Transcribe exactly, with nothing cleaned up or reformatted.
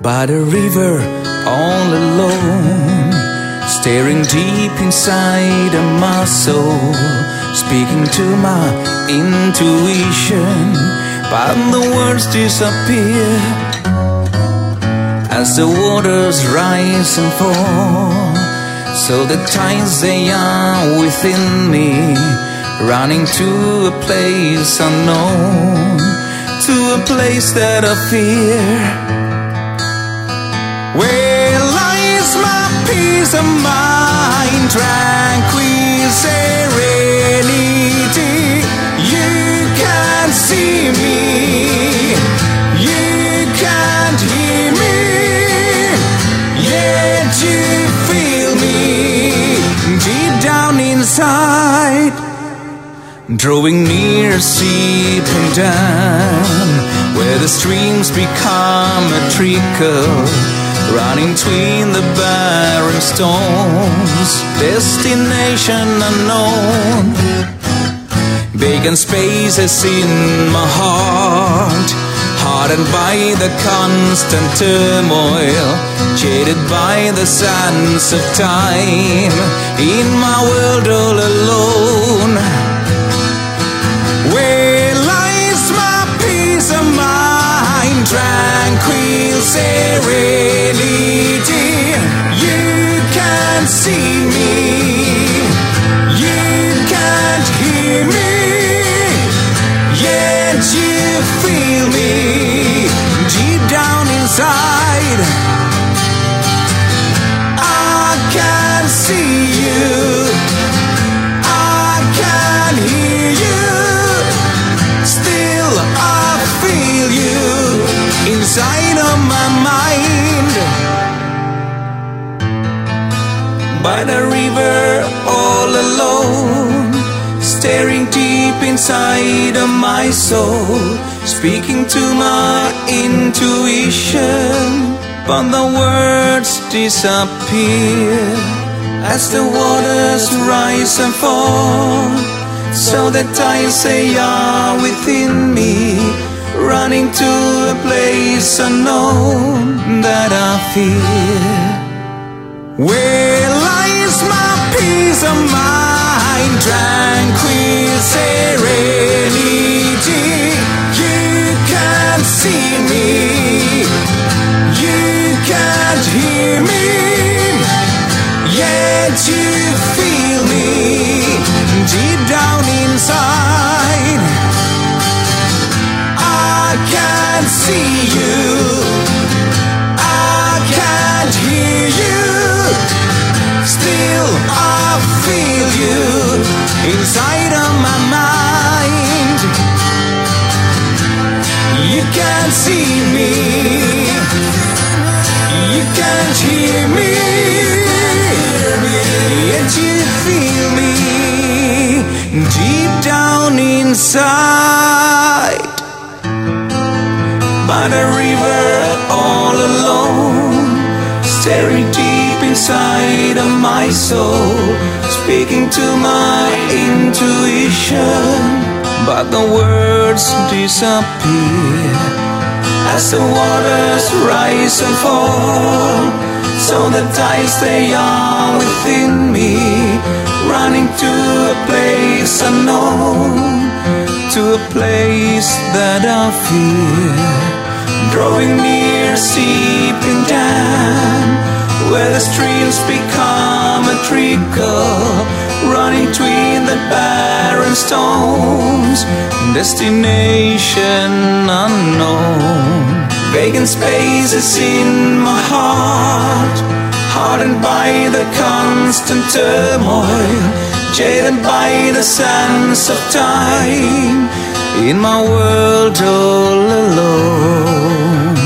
by the river, all alone, staring deep inside of my soul, speaking to my intuition, but the words disappear as the waters rise and fall. So the tides they are within me, running to a place unknown, to a place that I fear. Where lies my peace of mind, tranquil serenity? You can't see me, you can't hear me, yet you feel me deep down inside. Drawing near, seeping down, where the streams become a trickle, running between the barren stones, destination unknown. Vacant spaces in my heart, hardened by the constant turmoil, jaded by the sands of time, in my world all alone. Where lies my peace of mind, tranquil serenity? You can't see me, you can't hear me, yet you feel me deep down inside. I can't see you, I can't hear you, still I feel you inside of my mind. By the river, all alone, staring deep inside of my soul, speaking to my intuition, but the words disappear as the waters rise and fall. So the tides they are within me, running to a place unknown that I fear. Where lies my peace of mind, tranquil serenity? You can't see me, you can't hear me, yet you feel me deep down inside. I can't see you, I can't hear you, still I feel you inside of my mind. You can't see me, you can't hear me, yet you feel me deep down inside. By the river, all alone, staring deep inside of my soul, speaking to my intuition, but the words disappear as the waters rise and fall. So the tides they are within me, running to a place unknown, to a place that I fear. Drawing near, seeping down, where the streams become a trickle, running between the barren stones, destination unknown. Vacant spaces in my heart, hardened by the constant turmoil, jaded by the sands of time, in my world all alone.